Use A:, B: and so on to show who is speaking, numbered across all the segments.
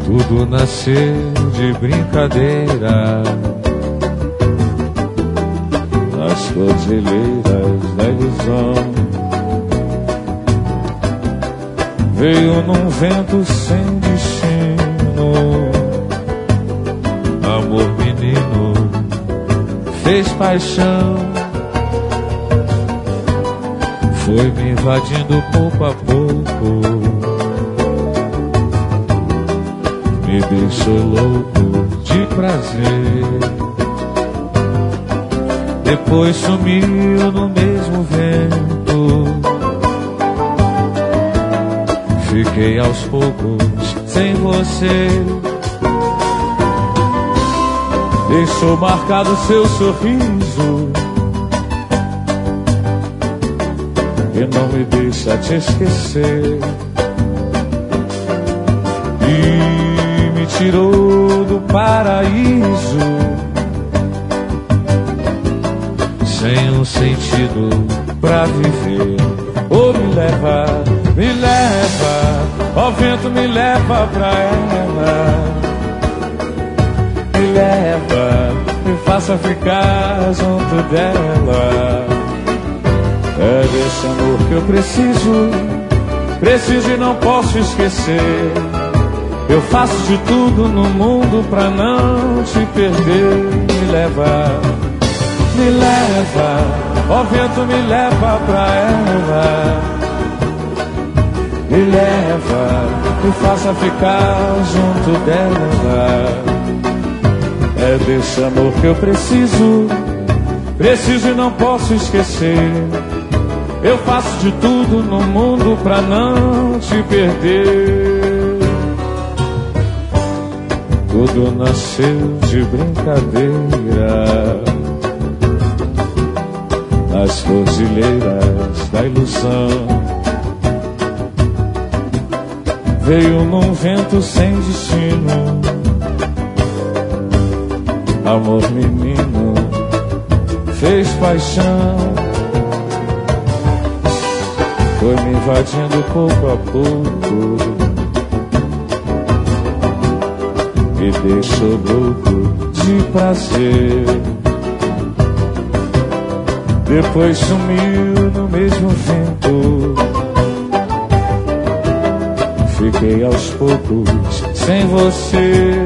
A: Tudo nasceu de brincadeira nas cordilheiras da ilusão. Veio num vento sem destino. Amor menino fez paixão. Foi me invadindo pouco a pouco. Me deixou louco de prazer. Depois sumiu no mesmo vento. Fiquei aos poucos sem você. Deixou marcado seu sorriso e não me deixa te esquecer. E me tirou do paraíso sem um sentido pra viver. Oh, me leva, ó vento, me leva pra ela. Me leva, me faça ficar junto dela. É desse amor que eu preciso e não posso esquecer. Eu faço de tudo no mundo pra não te perder. Me leva, ó vento, me leva pra ela. Me leva, me faça ficar junto dela. É desse amor que eu preciso e não posso esquecer. Eu faço de tudo no mundo pra não te perder. Tudo nasceu de brincadeira nas cordilheiras da ilusão. Veio num vento sem destino. Amor menino fez paixão. Foi me invadindo pouco a pouco. Me deixou louco de prazer. Depois sumiu no mesmo vento. Fiquei aos poucos sem você.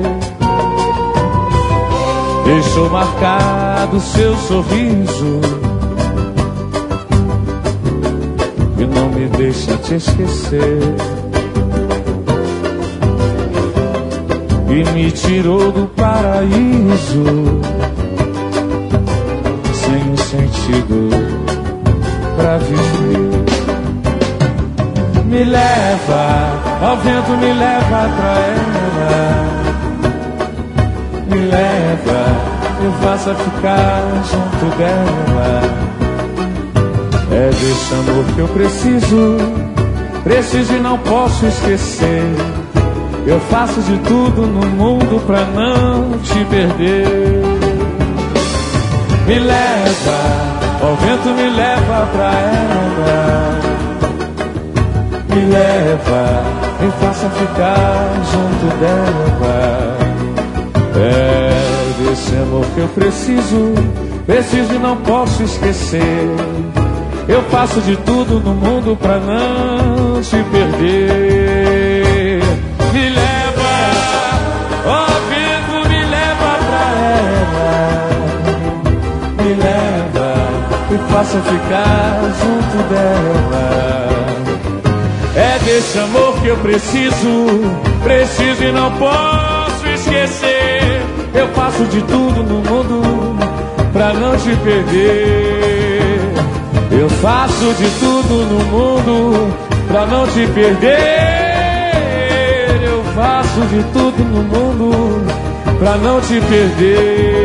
A: Deixou marcado seu sorriso e não me deixa te esquecer. E me tirou do paraíso sem um sentido pra viver. Me leva, ó vento, me leva pra ela. Me leva, me faça ficar junto dela. É desse amor que eu preciso e não posso esquecer. Eu faço de tudo no mundo pra não te perder. Me leva, ó vento, me leva pra ela. Me leva, me faça ficar junto dela. É desse amor que eu preciso e não posso esquecer. Eu faço de tudo no mundo pra não te perder. Me leva, ó vento, me leva pra ela. Me leva, me faça ficar junto dela. É desse amor que eu preciso e não posso esquecer. Eu faço de tudo no mundo pra não te perder. Eu faço de tudo no mundo pra não te perder. Eu faço de tudo no mundo pra não te perder.